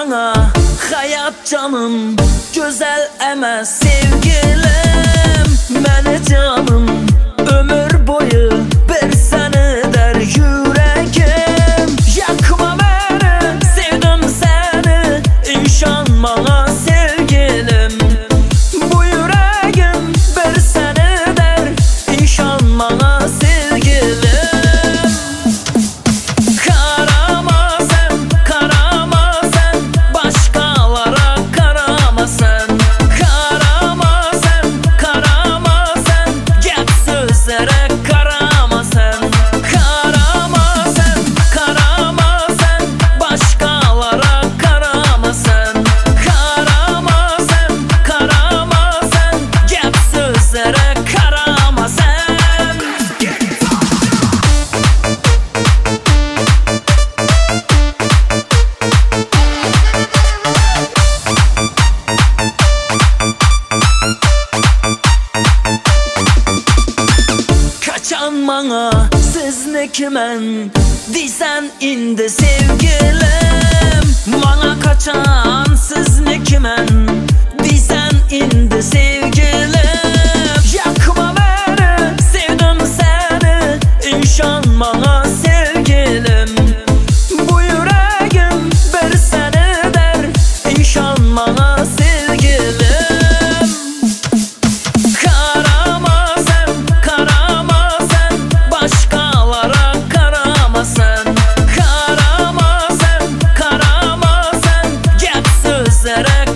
bana hayat canım, güzel emes sevgilim. Məni canım ömür boyu bir seni der yüreğim. Yakma beni, sevdim seni, inşan bana sevgilim. Bu yüreğim bir seni der, inşan bana sevgilim. Bana sizniki men diysen indi sevgilim. Bana kaçan sizniki men diysen indi sevgilim. Yakma beni, sevdim seni, inşan bana sevgilim. Bu yüreğim bir seni der, inşan bana sevgilim. That